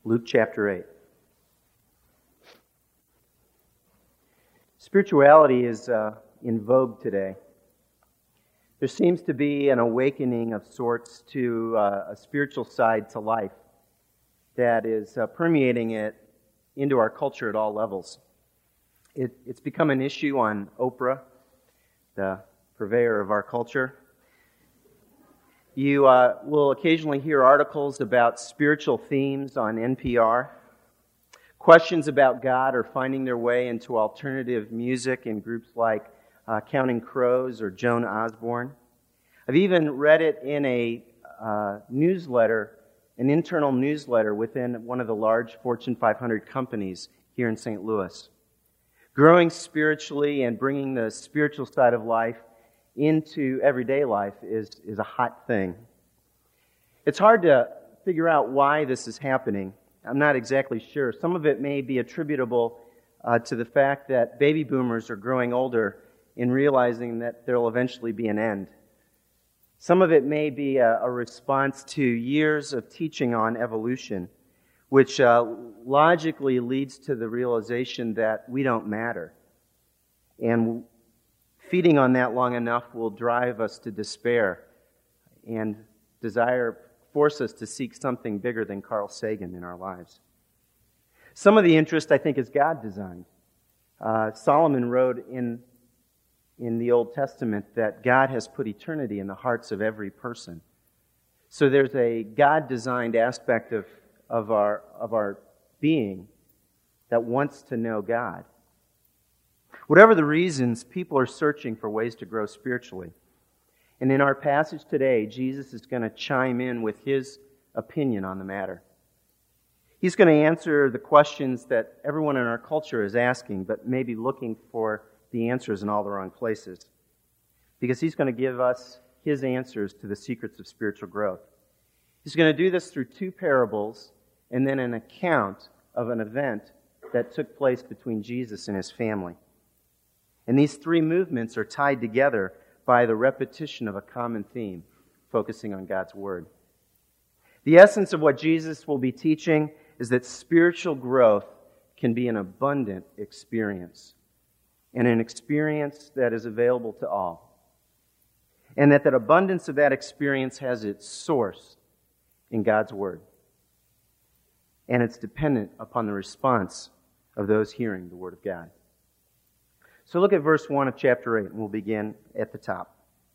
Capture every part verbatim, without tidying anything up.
Luke chapter eight. Spirituality is uh, in vogue today. There seems to be an awakening of sorts to uh, a spiritual side to life that is uh, permeating it into our culture at all levels. It, it's become an issue on Oprah, the purveyor of our culture. You uh, will occasionally hear articles about spiritual themes on N P R. Questions about God are finding their way into alternative music in groups like uh, Counting Crows or Joan Osborne. I've even read it in a uh, newsletter, an internal newsletter within one of the large Fortune five hundred companies here in Saint Louis. Growing spiritually and bringing the spiritual side of life into everyday life is, is a hot thing. It's hard to figure out why this is happening. I'm not exactly sure. Some of it may be attributable uh, to the fact that baby boomers are growing older and realizing that there will eventually be an end. Some of it may be a, a response to years of teaching on evolution, which uh, logically leads to the realization that we don't matter. And feeding on that long enough will drive us to despair and desire, force us to seek something bigger than Carl Sagan in our lives. Some of the interest, I think, is God designed. Uh, Solomon wrote in, in the Old Testament that God has put eternity in the hearts of every person. So there's a God-designed aspect of, of, our, of our being that wants to know God. Whatever the reasons, people are searching for ways to grow spiritually. And in our passage today, Jesus is going to chime in with his opinion on the matter. He's going to answer the questions that everyone in our culture is asking, but maybe looking for the answers in all the wrong places. Because he's going to give us his answers to the secrets of spiritual growth. He's going to do this through two parables and then an account of an event that took place between Jesus and his family. And these three movements are tied together by the repetition of a common theme, focusing on God's Word. The essence of what Jesus will be teaching is that spiritual growth can be an abundant experience, and an experience that is available to all. And that that abundance of that experience has its source in God's Word. And it's dependent upon the response of those hearing the Word of God. So look at verse one of chapter eight, and we'll begin at the top.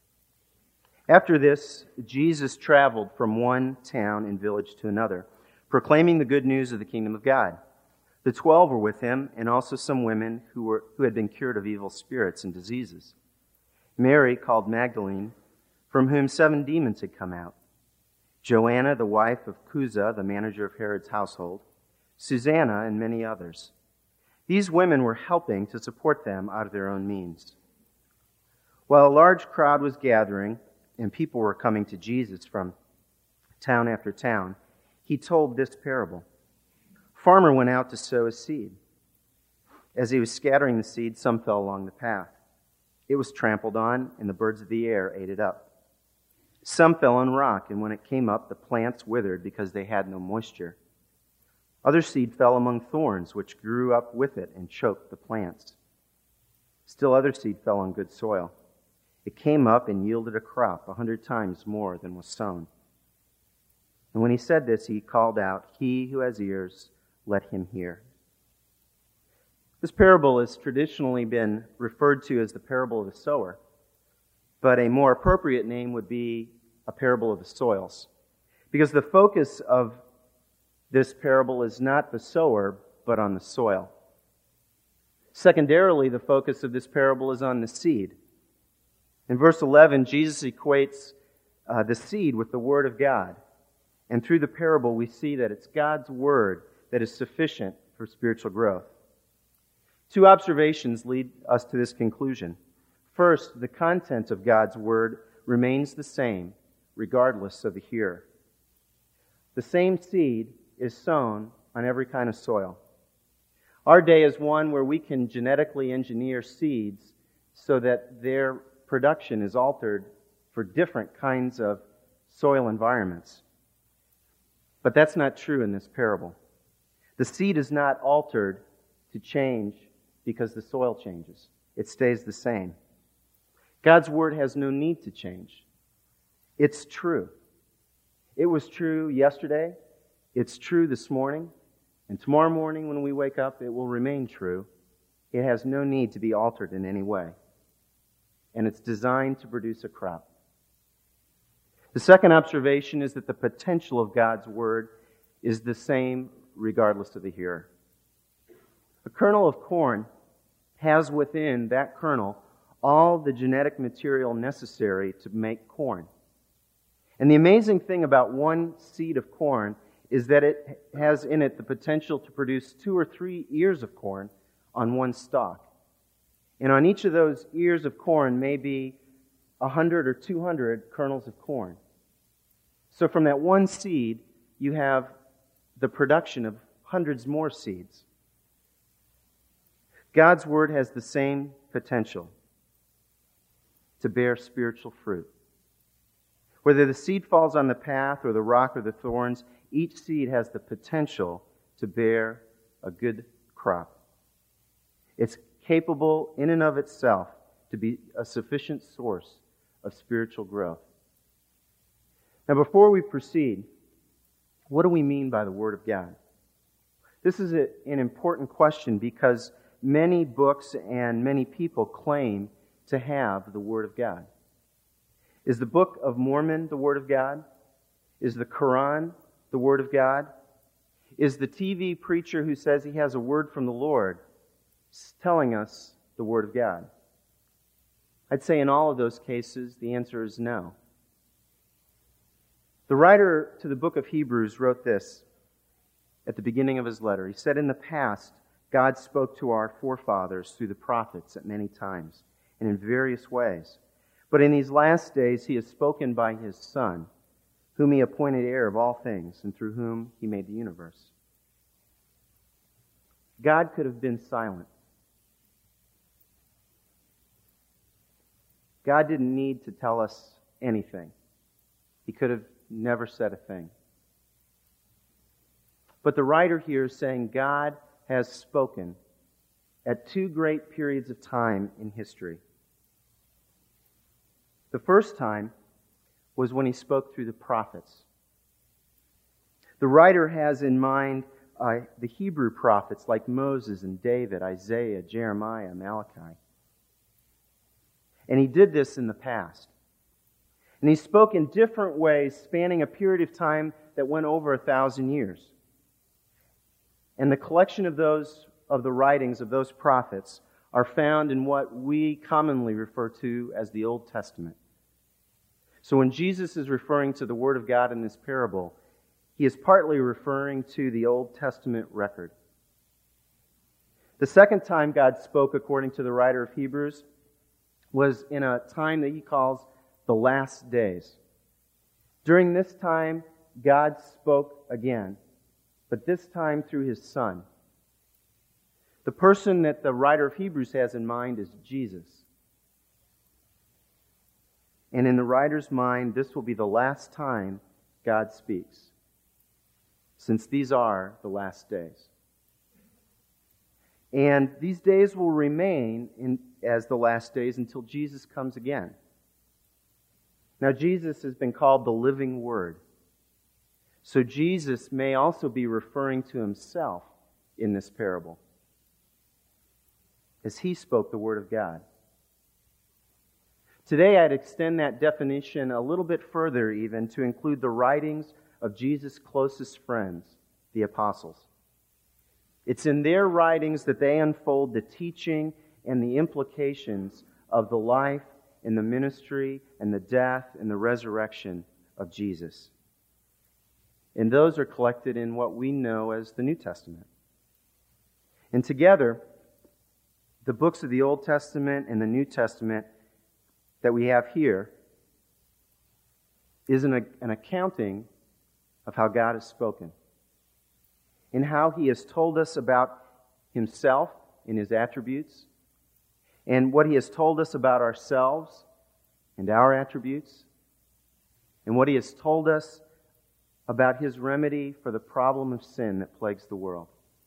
After this, Jesus traveled from one town and village to another, proclaiming the good news of the kingdom of God. The twelve were with him, and also some women who were who had been cured of evil spirits and diseases. Mary, called Magdalene, from whom seven demons had come out. Joanna, the wife of Chuza, the manager of Herod's household. Susanna, and many others. These women were helping to support them out of their own means. While a large crowd was gathering and people were coming to Jesus from town after town, he told this parable. A farmer went out to sow his seed. As he was scattering the seed, some fell along the path. It was trampled on, and the birds of the air ate it up. Some fell on rock, and when it came up, the plants withered because they had no moisture. Other seed fell among thorns, which grew up with it and choked the plants. Still other seed fell on good soil. It came up and yielded a crop a hundred times more than was sown. And when he said this, he called out, "He who has ears, let him hear." This parable has traditionally been referred to as the parable of the sower, but a more appropriate name would be a parable of the soils, because the focus of this parable is not the sower, but on the soil. Secondarily, the focus of this parable is on the seed. In verse eleven, Jesus equates uh, the seed with the Word of God. And through the parable, we see that it's God's Word that is sufficient for spiritual growth. Two observations lead us to this conclusion. First, the content of God's Word remains the same, regardless of the hearer. The same seed is sown on every kind of soil. Our day is one where we can genetically engineer seeds so that their production is altered for different kinds of soil environments. But that's not true in this parable. The seed is not altered to change because the soil changes. It stays the same. God's Word has no need to change. It's true. It was true yesterday. It's true this morning. And tomorrow morning when we wake up, it will remain true. It has no need to be altered in any way. And it's designed to produce a crop. The second observation is that the potential of God's Word is the same regardless of the hearer. A kernel of corn has within that kernel all the genetic material necessary to make corn. And the amazing thing about one seed of corn is that it has in it the potential to produce two or three ears of corn on one stalk. And on each of those ears of corn may be a hundred or two hundred kernels of corn. So from that one seed, you have the production of hundreds more seeds. God's Word has the same potential to bear spiritual fruit. Whether the seed falls on the path or the rock or the thorns, each seed has the potential to bear a good crop. It's capable in and of itself to be a sufficient source of spiritual growth. Now, before we proceed, what do we mean by the Word of God? This is a, an important question because many books and many people claim to have the Word of God. Is the Book of Mormon the Word of God? Is the Quran the Word of God? Is the T V preacher who says he has a word from the Lord telling us the Word of God? I'd say in all of those cases, the answer is no. The writer to the book of Hebrews wrote this at the beginning of his letter. He said, "In the past, God spoke to our forefathers through the prophets at many times and in various ways. But in these last days, He has spoken by His Son, whom He appointed heir of all things and through whom He made the universe." God could have been silent. God didn't need to tell us anything. He could have never said a thing. But the writer here is saying God has spoken at two great periods of time in history. The first time was when He spoke through the prophets. The writer has in mind uh, the Hebrew prophets like Moses and David, Isaiah, Jeremiah, Malachi. And He did this in the past. And He spoke in different ways, spanning a period of time that went over a thousand years. And the collection of those of the writings of those prophets are found in what we commonly refer to as the Old Testament. So when Jesus is referring to the Word of God in this parable, He is partly referring to the Old Testament record. The second time God spoke, according to the writer of Hebrews, was in a time that he calls the last days. During this time, God spoke again, but this time through His Son. The person that the writer of Hebrews has in mind is Jesus. And in the writer's mind, this will be the last time God speaks, since these are the last days. And these days will remain in, as the last days until Jesus comes again. Now, Jesus has been called the living Word. So Jesus may also be referring to Himself in this parable, as He spoke the Word of God. Today, I'd extend that definition a little bit further even to include the writings of Jesus' closest friends, the apostles. It's in their writings that they unfold the teaching and the implications of the life and the ministry and the death and the resurrection of Jesus. And those are collected in what we know as the New Testament. And together, the books of the Old Testament and the New Testament that we have here is an, an accounting of how God has spoken and how He has told us about Himself and His attributes, and what He has told us about ourselves and our attributes, and what He has told us about His remedy for the problem of sin that plagues the world.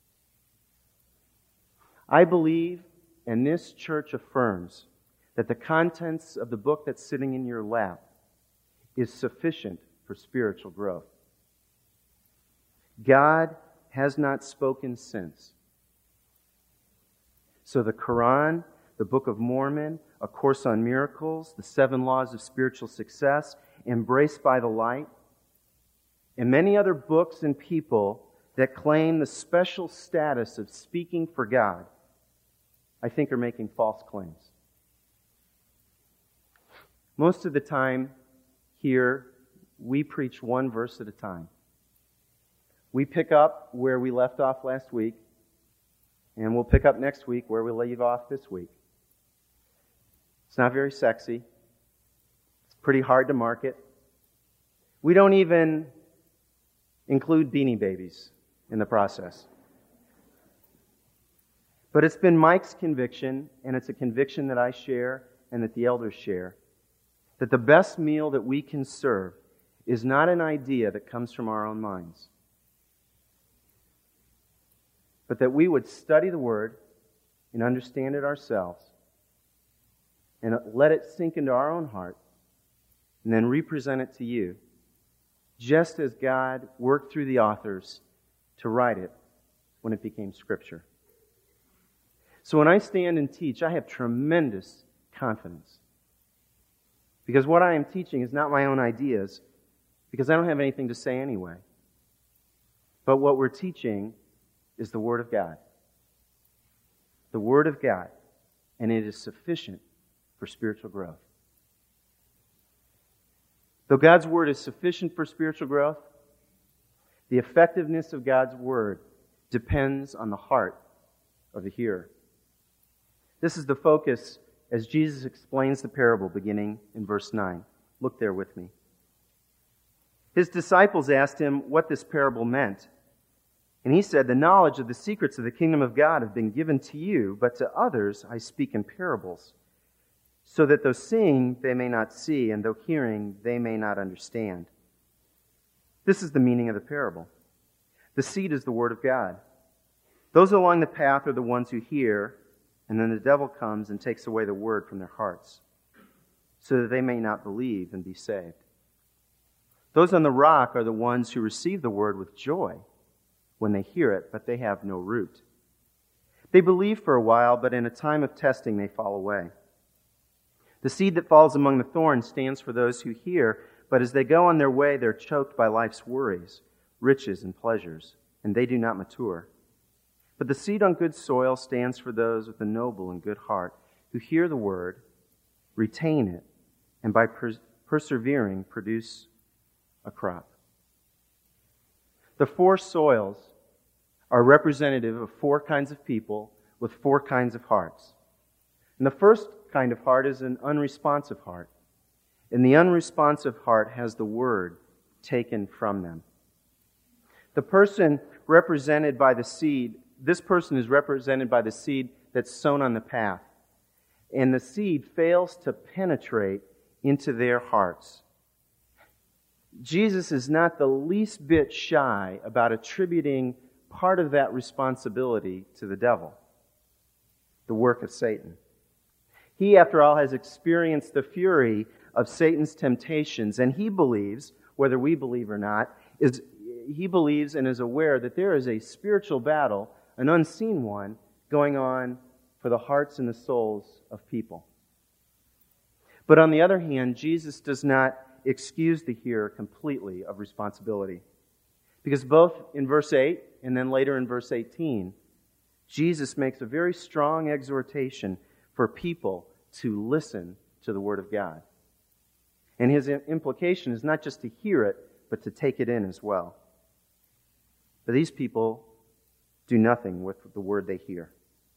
I believe, and this church affirms, that the contents of the book that's sitting in your lap is sufficient for spiritual growth. God has not spoken since. So the Quran, the Book of Mormon, A Course on Miracles, the Seven Laws of Spiritual Success, Embraced by the Light, and many other books and people that claim the special status of speaking for God, I think are making false claims. Most of the time here, we preach one verse at a time. We pick up where we left off last week, and we'll pick up next week where we leave off this week. It's not very sexy. It's pretty hard to market. We don't even include Beanie Babies in the process. But it's been Mike's conviction, and it's a conviction that I share and that the elders share, that the best meal that we can serve is not an idea that comes from our own minds, but that we would study the Word and understand it ourselves and let it sink into our own heart and then represent it to you, just as God worked through the authors to write it when it became Scripture. So when I stand and teach, I have tremendous confidence, because what I am teaching is not my own ideas, because I don't have anything to say anyway. But what we're teaching is the Word of God. The Word of God. And it is sufficient for spiritual growth. Though God's Word is sufficient for spiritual growth, the effectiveness of God's Word depends on the heart of the hearer. This is the focus as Jesus explains the parable beginning in verse nine. Look there with me. His disciples asked him what this parable meant. And he said, "The knowledge of the secrets of the kingdom of God have been given to you, but to others I speak in parables, so that though seeing they may not see, and though hearing they may not understand." This is the meaning of the parable. The seed is the word of God. Those along the path are the ones who hear, and then the devil comes and takes away the word from their hearts, so that they may not believe and be saved. Those on the rock are the ones who receive the word with joy when they hear it, but they have no root. They believe for a while, but in a time of testing they fall away. The seed that falls among the thorns stands for those who hear, but as they go on their way, they're choked by life's worries, riches, and pleasures, and they do not mature. But the seed on good soil stands for those with a noble and good heart, who hear the word, retain it, and by pers- persevering produce a crop. The four soils are representative of four kinds of people with four kinds of hearts. And the first kind of heart is an unresponsive heart. And the unresponsive heart has the word taken from them. The person represented by the seed, this person is represented by the seed that's sown on the path. And the seed fails to penetrate into their hearts. Jesus is not the least bit shy about attributing part of that responsibility to the devil, the work of Satan. He, after all, has experienced the fury of Satan's temptations, and he believes, whether we believe or not, is he believes and is aware that there is a spiritual battle, an unseen one, going on for the hearts and the souls of people. But on the other hand, Jesus does not excuse the hearer completely of responsibility. Because both in verse eight and then later in verse eighteen, Jesus makes a very strong exhortation for people to listen to the Word of God. And his implication is not just to hear it, but to take it in as well. But these people do nothing with the Word they hear.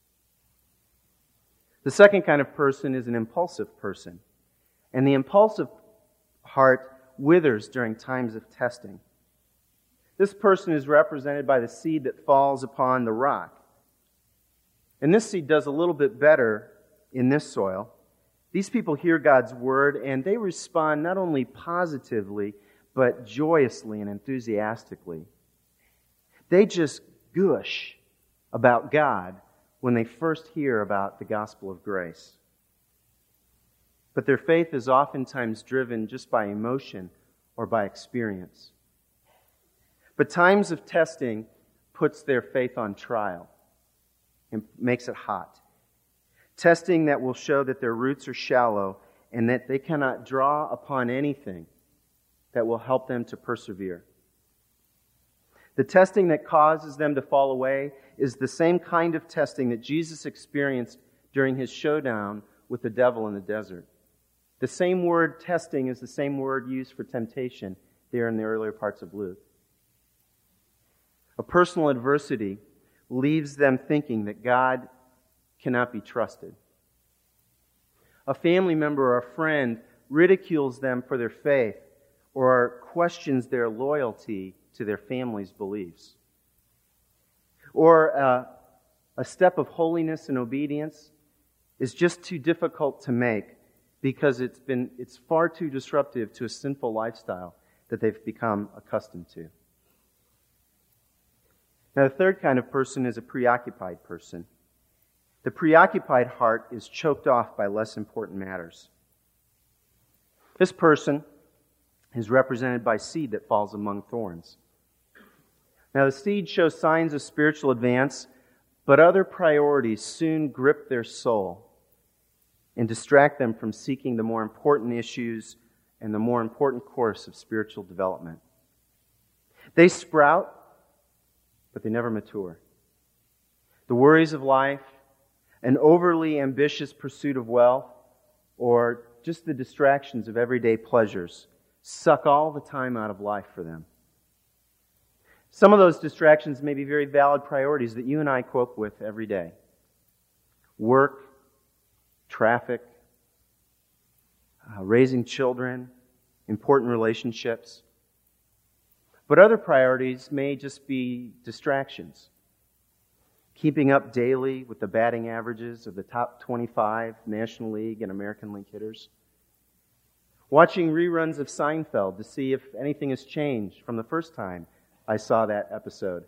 The second kind of person is an impulsive person. And the impulsive heart withers during times of testing. This person is represented by the seed that falls upon the rock. And this seed does a little bit better in this soil. These people hear God's word and they respond not only positively, but joyously and enthusiastically. They just gush about God when they first hear about the gospel of grace. But their faith is oftentimes driven just by emotion or by experience. But times of testing puts their faith on trial and makes it hot. Testing that will show that their roots are shallow and that they cannot draw upon anything that will help them to persevere. The testing that causes them to fall away is the same kind of testing that Jesus experienced during his showdown with the devil in the desert. The same word testing is the same word used for temptation there in the earlier parts of Luke. A personal adversity leaves them thinking that God cannot be trusted. A family member or a friend ridicules them for their faith or questions their loyalty to their family's beliefs. Or uh, a step of holiness and obedience is just too difficult to make because it's been it's far too disruptive to a sinful lifestyle that they've become accustomed to. Now, the third kind of person is a preoccupied person. The preoccupied heart is choked off by less important matters. This person is represented by seed that falls among thorns. Now, the seed shows signs of spiritual advance, but other priorities soon grip their soul and distract them from seeking the more important issues and the more important course of spiritual development. They sprout, but they never mature. The worries of life, an overly ambitious pursuit of wealth, or just the distractions of everyday pleasures suck all the time out of life for them. Some of those distractions may be very valid priorities that you and I cope with every day. Work, traffic, uh, raising children, important relationships. But other priorities may just be distractions. Keeping up daily with the batting averages of the top twenty-five National League and American League hitters. Watching reruns of Seinfeld to see if anything has changed from the first time I saw that episode.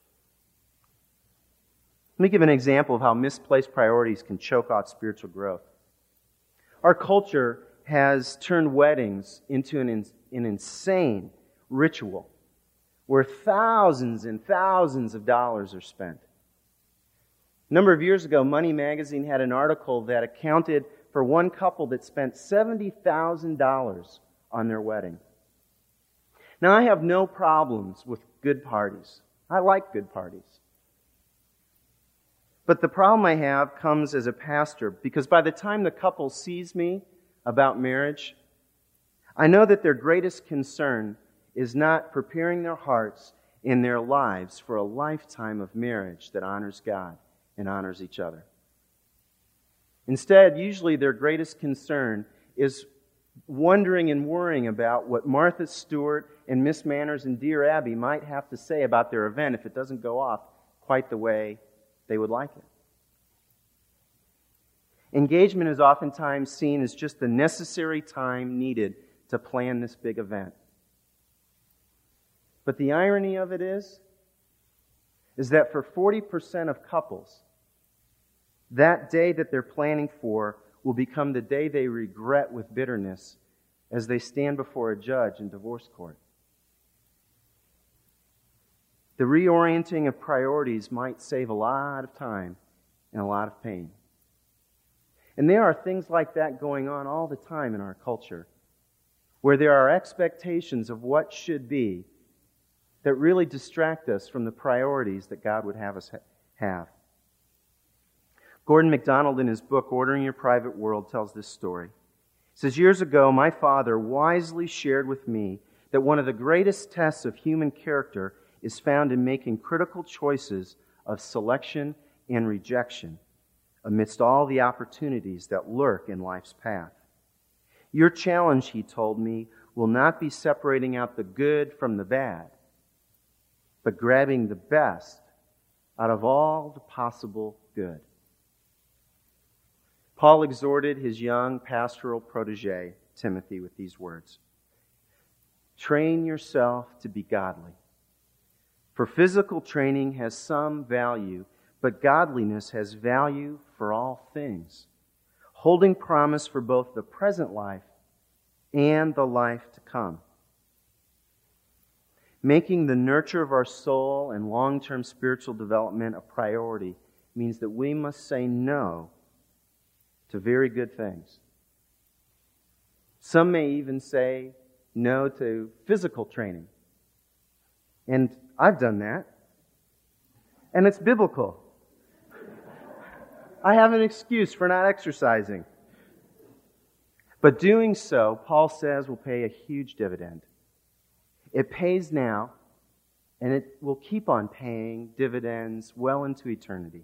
Let me give an example of how misplaced priorities can choke out spiritual growth. Our culture has turned weddings into an, in, an insane ritual where thousands and thousands of dollars are spent. A number of years ago, Money Magazine had an article that accounted for one couple that spent seventy thousand dollars on their wedding. Now, I have no problems with good parties. I like good parties. But the problem I have comes as a pastor, because by the time the couple sees me about marriage, I know that their greatest concern is not preparing their hearts and their lives for a lifetime of marriage that honors God and honors each other. Instead, usually their greatest concern is wondering and worrying about what Martha Stewart and Miss Manners and Dear Abby might have to say about their event if it doesn't go off quite the way they would like it. Engagement is oftentimes seen as just the necessary time needed to plan this big event. But the irony of it is, is that for forty percent of couples, that day that they're planning for will become the day they regret with bitterness as they stand before a judge in divorce court. The reorienting of priorities might save a lot of time and a lot of pain. And there are things like that going on all the time in our culture, where there are expectations of what should be that really distract us from the priorities that God would have us ha- have. Gordon MacDonald, in his book, Ordering Your Private World, tells this story. He says, years ago, my father wisely shared with me that one of the greatest tests of human character is found in making critical choices of selection and rejection amidst all the opportunities that lurk in life's path. Your challenge, he told me, will not be separating out the good from the bad, but grabbing the best out of all the possible good. Paul exhorted his young pastoral protege, Timothy, with these words. Train yourself to be godly. For physical training has some value, but godliness has value for all things, holding promise for both the present life and the life to come. Making the nurture of our soul and long-term spiritual development a priority means that we must say no to very good things. Some may even say no to physical training. And I've done that. And it's biblical. I have an excuse for not exercising. But doing so, Paul says, will pay a huge dividend. It pays now, and it will keep on paying dividends well into eternity.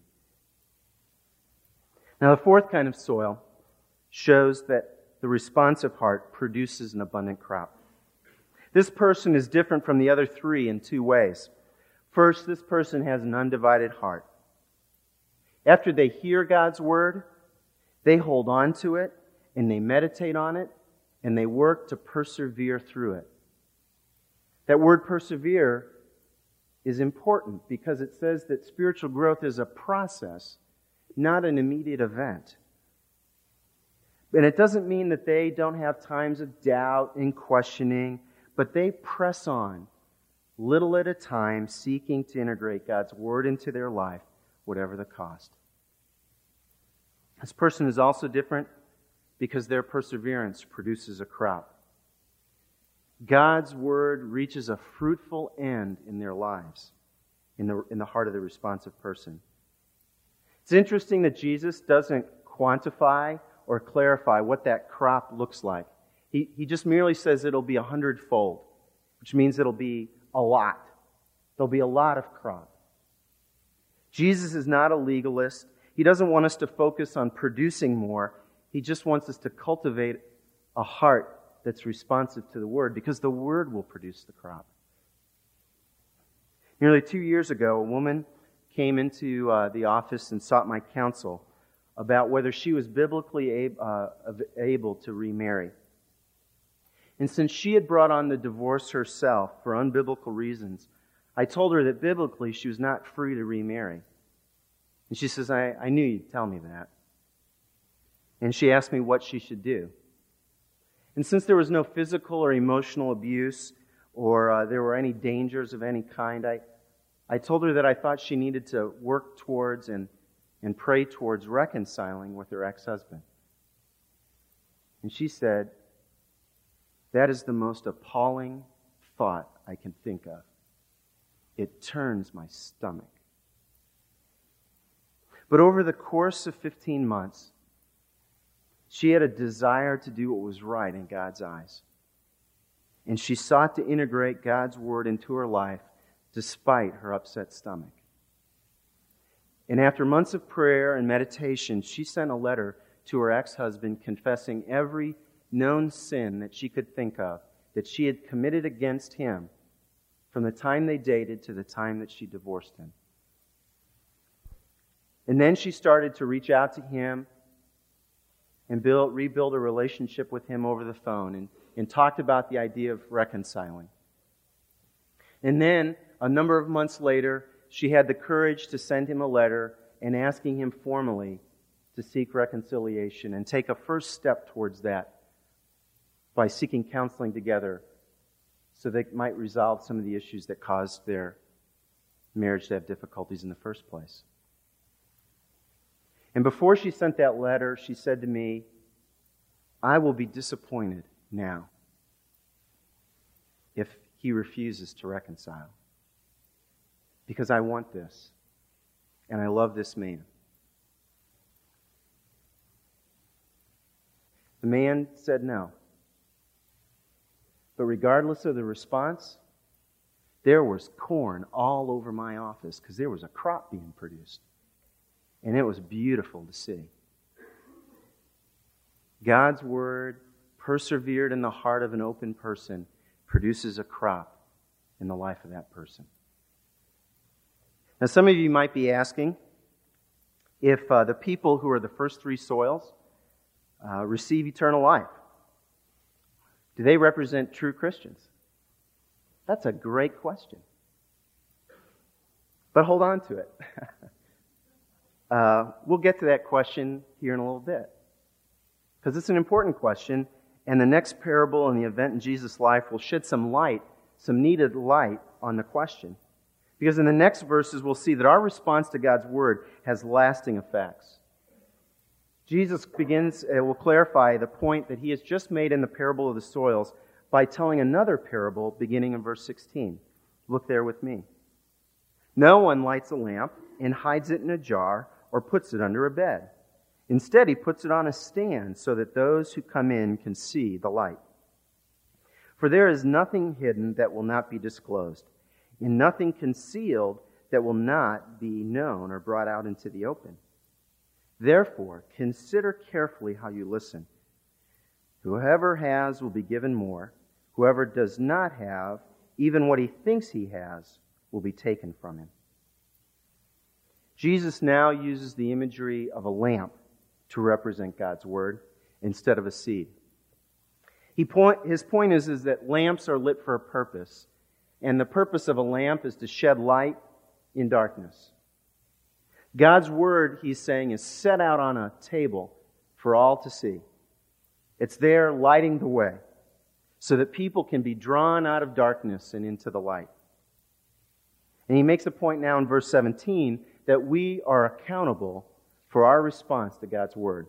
Now, the fourth kind of soil shows that the responsive heart produces an abundant crop. This person is different from the other three in two ways. First, this person has an undivided heart. After they hear God's word, they hold on to it, and they meditate on it, and they work to persevere through it. That word persevere is important because it says that spiritual growth is a process, not an immediate event. And it doesn't mean that they don't have times of doubt and questioning, but they press on, little at a time, seeking to integrate God's word into their life, whatever the cost. This person is also different because their perseverance produces a crop. God's word reaches a fruitful end in their lives, in the, in the heart of the responsive person. It's interesting that Jesus doesn't quantify or clarify what that crop looks like. He, he just merely says it'll be a hundredfold, which means it'll be a lot. There'll be a lot of crop. Jesus is not a legalist. He doesn't want us to focus on producing more. He just wants us to cultivate a heart that's responsive to the Word, because the Word will produce the crop. Nearly two years ago, a woman came into uh, the office and sought my counsel about whether she was biblically ab- uh, able to remarry. And since she had brought on the divorce herself for unbiblical reasons, I told her that biblically she was not free to remarry. And she says, I, I knew you'd tell me that. And she asked me what she should do. And since there was no physical or emotional abuse, or uh, there were any dangers of any kind, I, I told her that I thought she needed to work towards and, and pray towards reconciling with her ex-husband. And she said, that is the most appalling thought I can think of. It turns my stomach. But over the course of fifteen months, she had a desire to do what was right in God's eyes. And she sought to integrate God's word into her life despite her upset stomach. And after months of prayer and meditation, she sent a letter to her ex-husband confessing every known sin that she could think of that she had committed against him from the time they dated to the time that she divorced him. And then she started to reach out to him and build, rebuild a relationship with him over the phone, and, and talked about the idea of reconciling. And then, a number of months later, she had the courage to send him a letter and asking him formally to seek reconciliation and take a first step towards that by seeking counseling together so they might resolve some of the issues that caused their marriage to have difficulties in the first place. And before she sent that letter, she said to me, I will be disappointed now if he refuses to reconcile, because I want this, and I love this man. The man said no. But regardless of the response, there was corn all over my office because there was a crop being produced. And it was beautiful to see. God's word, persevered in the heart of an open person, produces a crop in the life of that person. Now, some of you might be asking if uh, the people who are the first three soils uh, receive eternal life. Do they represent true Christians? That's a great question. But hold on to it. Uh, we'll get to that question here in a little bit, because it's an important question, and the next parable and the event in Jesus' life will shed some light, some needed light on the question. Because in the next verses, we'll see that our response to God's Word has lasting effects. Jesus begins, uh, will clarify the point that he has just made in the parable of the soils by telling another parable beginning in verse sixteen. Look there with me. No one lights a lamp and hides it in a jar or puts it under a bed. Instead, he puts it on a stand so that those who come in can see the light. For there is nothing hidden that will not be disclosed, and nothing concealed that will not be known or brought out into the open. Therefore, consider carefully how you listen. Whoever has will be given more. Whoever does not have, even what he thinks he has, will be taken from him. Jesus now uses the imagery of a lamp to represent God's Word instead of a seed. He point, his point is, is that lamps are lit for a purpose, and the purpose of a lamp is to shed light in darkness. God's Word, he's saying, is set out on a table for all to see. It's there lighting the way so that people can be drawn out of darkness and into the light. And he makes a point now in verse seventeen that we are accountable for our response to God's Word.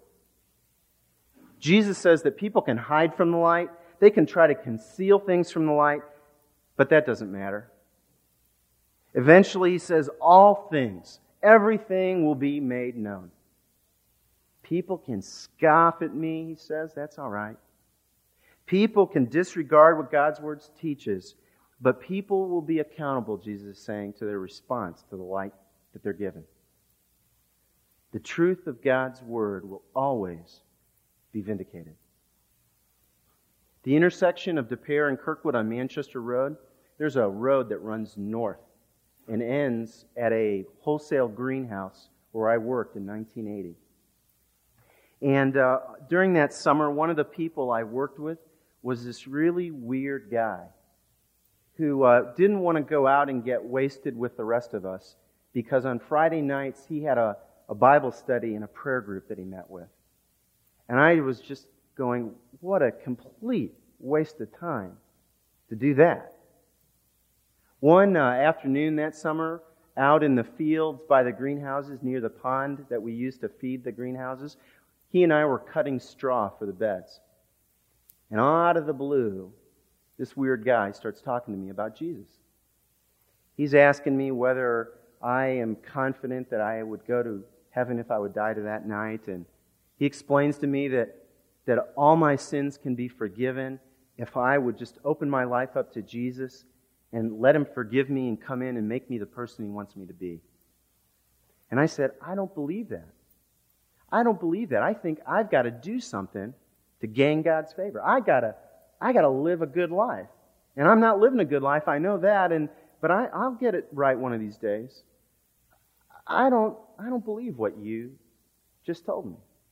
Jesus says that people can hide from the light, they can try to conceal things from the light, but that doesn't matter. Eventually, he says, all things, everything will be made known. People can scoff at me, he says, that's all right. People can disregard what God's Word teaches, but people will be accountable, Jesus is saying, to their response to the light that they're given. The truth of God's Word will always be vindicated. The intersection of De Pere and Kirkwood on Manchester Road, there's a road that runs north and ends at a wholesale greenhouse where I worked in nineteen eighty. And uh, during that summer, one of the people I worked with was this really weird guy who uh, didn't want to go out and get wasted with the rest of us because on Friday nights he had a, a Bible study and a prayer group that he met with. And I was just going, what a complete waste of time to do that. One uh, afternoon that summer, out in the fields by the greenhouses near the pond that we used to feed the greenhouses, he and I were cutting straw for the beds. And out of the blue, this weird guy starts talking to me about Jesus. He's asking me whether I am confident that I would go to heaven if I would die to that night. And he explains to me that, that all my sins can be forgiven if I would just open my life up to Jesus and let Him forgive me and come in and make me the person He wants me to be. And I said, I don't believe that. I don't believe that. I think I've got to do something to gain God's favor. I gotta, I gotta live a good life. And I'm not living a good life, I know that, and but I, I'll get it right one of these days. I don't, I don't believe what you just told me.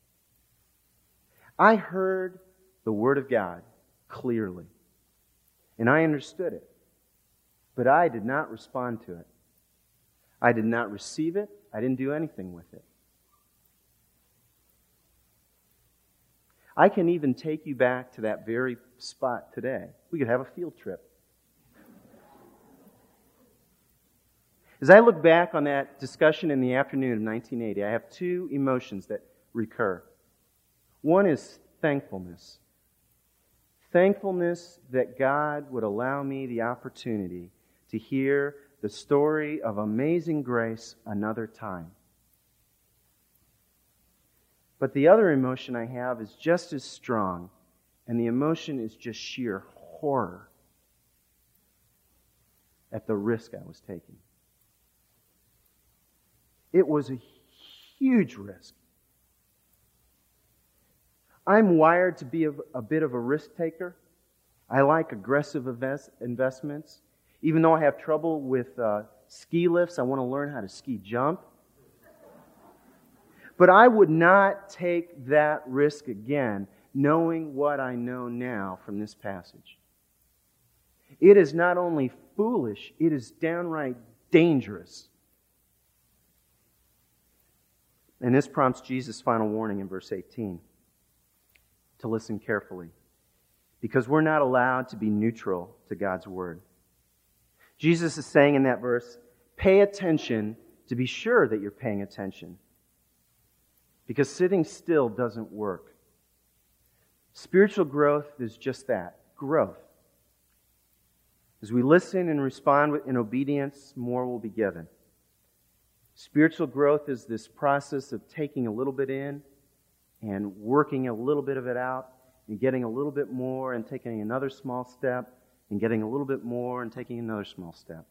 I heard the Word of God clearly, and I understood it, but I did not respond to it. I did not receive it. I didn't do anything with it. I can even take you back to that very spot today. We could have a field trip. As I look back on that discussion in the afternoon of nineteen eighty, I have two emotions that recur. One is thankfulness. Thankfulness that God would allow me the opportunity to hear the story of amazing grace another time. But the other emotion I have is just as strong, and the emotion is just sheer horror at the risk I was taking. It was a huge risk. I'm wired to be a, a bit of a risk taker. I like aggressive invest, investments. Even though I have trouble with uh, ski lifts, I want to learn how to ski jump. But I would not take that risk again, knowing what I know now from this passage. It is not only foolish, it is downright dangerous. And this prompts Jesus' final warning in verse eighteen, to listen carefully, because we're not allowed to be neutral to God's Word. Jesus is saying in that verse, pay attention to be sure that you're paying attention, because sitting still doesn't work. Spiritual growth is just that, growth. As we listen and respond in obedience, more will be given. Spiritual growth is this process of taking a little bit in and working a little bit of it out and getting a little bit more and taking another small step and getting a little bit more and taking another small step.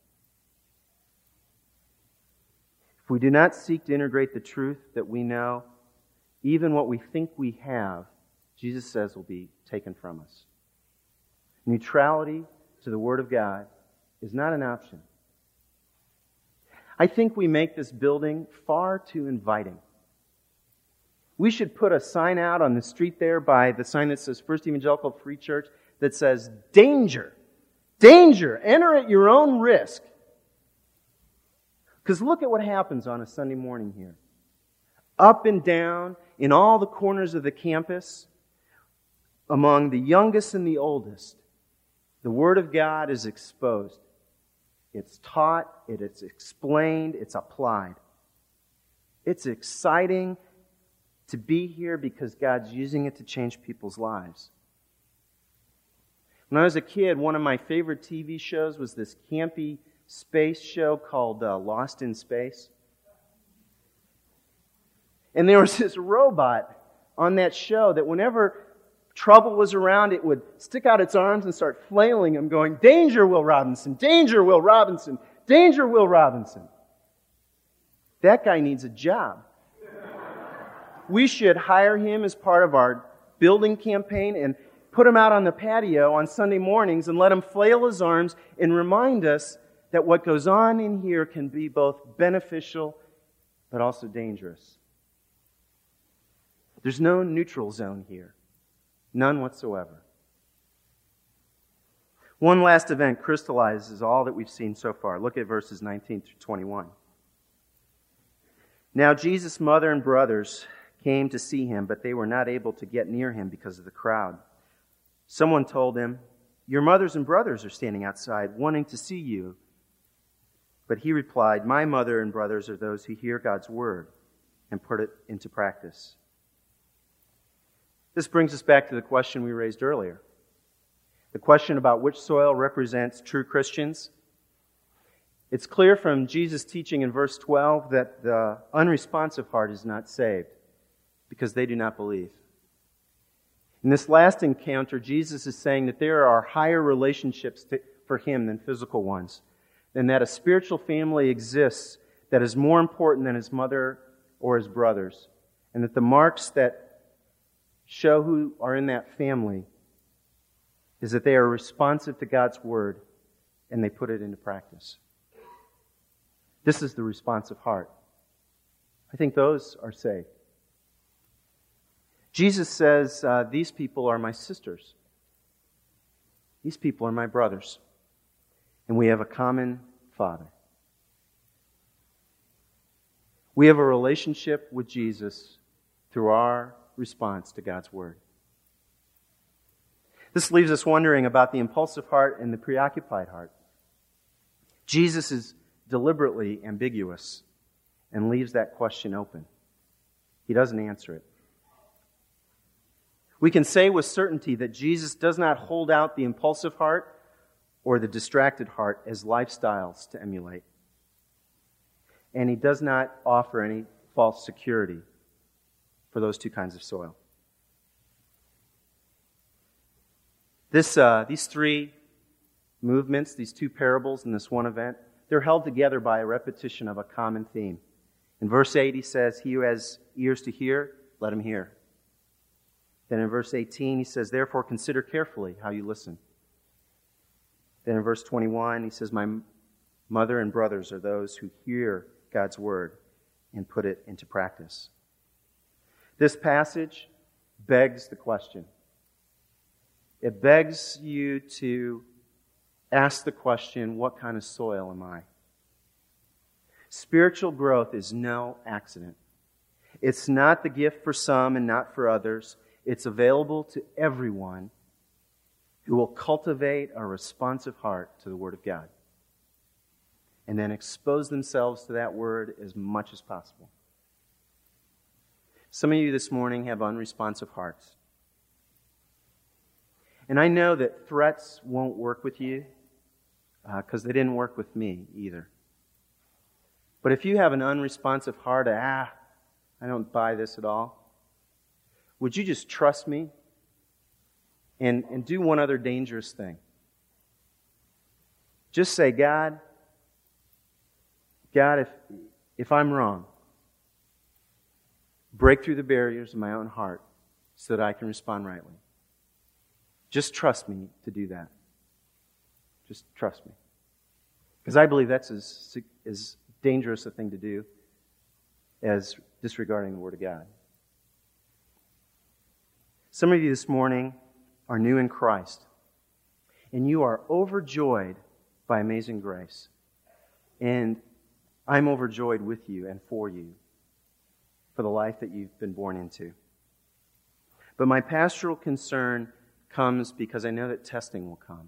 If we do not seek to integrate the truth that we know, even what we think we have, Jesus says, will be taken from us. Neutrality to the Word of God is not an option. I think we make this building far too inviting. We should put a sign out on the street there by the sign that says First Evangelical Free Church that says, danger, danger, enter at your own risk. Because look at what happens on a Sunday morning here. Up and down, in all the corners of the campus, among the youngest and the oldest, the Word of God is exposed. It's taught, it is explained, it's applied. It's exciting to be here because God's using it to change people's lives. When I was a kid, one of my favorite T V shows was this campy space show called uh, Lost in Space. And there was this robot on that show that whenever trouble was around, it would stick out its arms and start flailing them, going, danger, Will Robinson, danger, Will Robinson, danger, Will Robinson. That guy needs a job. We should hire him as part of our building campaign and put him out on the patio on Sunday mornings and let him flail his arms and remind us that what goes on in here can be both beneficial but also dangerous. There's no neutral zone here. None whatsoever. One last event crystallizes all that we've seen so far. Look at verses nineteen through twenty-one. Now Jesus' mother and brothers came to see him, but they were not able to get near him because of the crowd. Someone told him, your mothers and brothers are standing outside, wanting to see you. But he replied, my mother and brothers are those who hear God's word and put it into practice. This brings us back to the question we raised earlier. The question about which soil represents true Christians. It's clear from Jesus' teaching in verse twelve that the unresponsive heart is not saved because they do not believe. In this last encounter, Jesus is saying that there are higher relationships to, for him than physical ones, and that a spiritual family exists that is more important than his mother or his brothers, and that the marks that show who are in that family is that they are responsive to God's word and they put it into practice. This is the responsive heart. I think those are saved. Jesus says, uh, these people are my sisters. These people are my brothers. And we have a common Father. We have a relationship with Jesus through our response to God's word. This leaves us wondering about the impulsive heart and the preoccupied heart. Jesus is deliberately ambiguous and leaves that question open. He doesn't answer it. We can say with certainty that Jesus does not hold out the impulsive heart or the distracted heart as lifestyles to emulate. And he does not offer any false security for those two kinds of soil. This, uh, these three movements, these two parables in this one event, they're held together by a repetition of a common theme. In verse eight, he says, he who has ears to hear, let him hear. Then in verse eighteen, he says, therefore consider carefully how you listen. Then in verse twenty-one, he says, my mother and brothers are those who hear God's word and put it into practice. This passage begs the question. It begs you to ask the question, what kind of soil am I? Spiritual growth is no accident. It's not the gift for some and not for others. It's available to everyone who will cultivate a responsive heart to the Word of God and then expose themselves to that Word as much as possible. Some of you this morning have unresponsive hearts. And I know that threats won't work with you because uh, they didn't work with me either. But if you have an unresponsive heart, ah, I don't buy this at all, would you just trust me and, and do one other dangerous thing? Just say, God, God, if, if I'm wrong, break through the barriers of my own heart so that I can respond rightly. Just trust me to do that. Just trust me. Because I believe that's as, as dangerous a thing to do as disregarding the Word of God. Some of you this morning are new in Christ, and you are overjoyed by amazing grace. And I'm overjoyed with you and for you for the life that you've been born into. But my pastoral concern comes because I know that testing will come.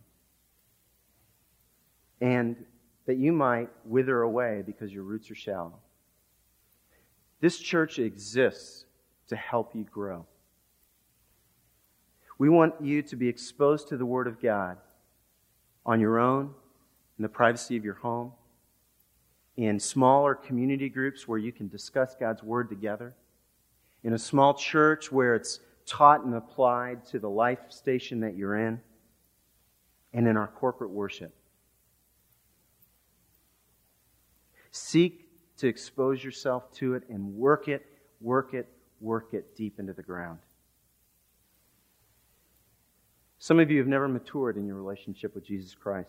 And that you might wither away because your roots are shallow. This church exists to help you grow. We want you to be exposed to the Word of God on your own, in the privacy of your home, in smaller community groups where you can discuss God's Word together, in a small church where it's taught and applied to the life station that you're in, and in our corporate worship. Seek to expose yourself to it and work it, work it, work it deep into the ground. Some of you have never matured in your relationship with Jesus Christ.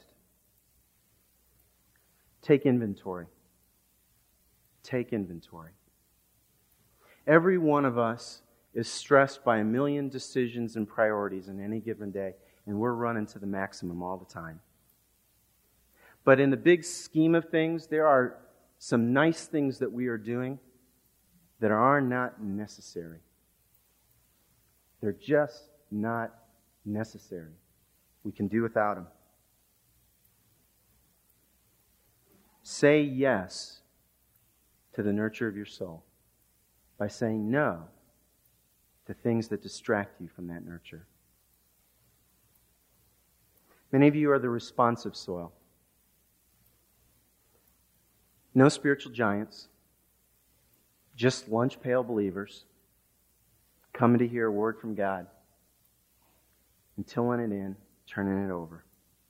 Take inventory. Take inventory. Every one of us is stressed by a million decisions and priorities in any given day, and we're running to the maximum all the time. But in the big scheme of things, there are some nice things that we are doing that are not necessary. They're just not necessary. We can do without them. Say yes to the nurture of your soul by saying no to things that distract you from that nurture. Many of you are the responsive soil. No spiritual giants, just lunch pail believers coming to hear a word from God and tilling it in, turning it over.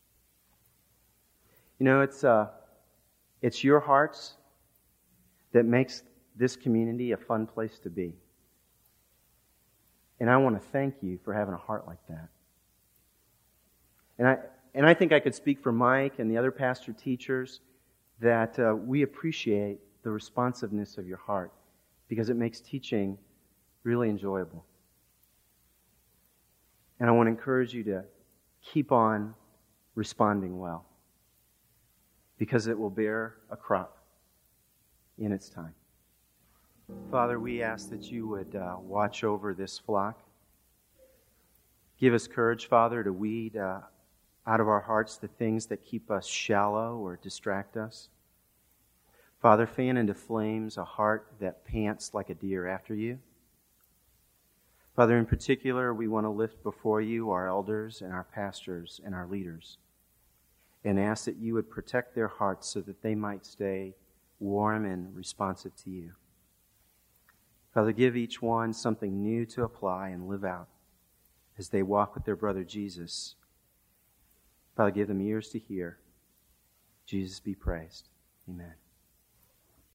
You know, it's uh, it's your hearts that makes this community a fun place to be. And I want to thank you for having a heart like that. And I and I think I could speak for Mike and the other pastor teachers that uh, we appreciate the responsiveness of your heart because it makes teaching really enjoyable. And I want to encourage you to keep on responding well because it will bear a crop in its time. Father, we ask that you would uh, watch over this flock. Give us courage, Father, to weed uh, out of our hearts the things that keep us shallow or distract us. Father, fan into flames a heart that pants like a deer after you. Father, in particular, we want to lift before you our elders and our pastors and our leaders and ask that you would protect their hearts so that they might stay warm and responsive to you. Father, give each one something new to apply and live out as they walk with their brother Jesus. Father, give them ears to hear. Jesus be praised. Amen.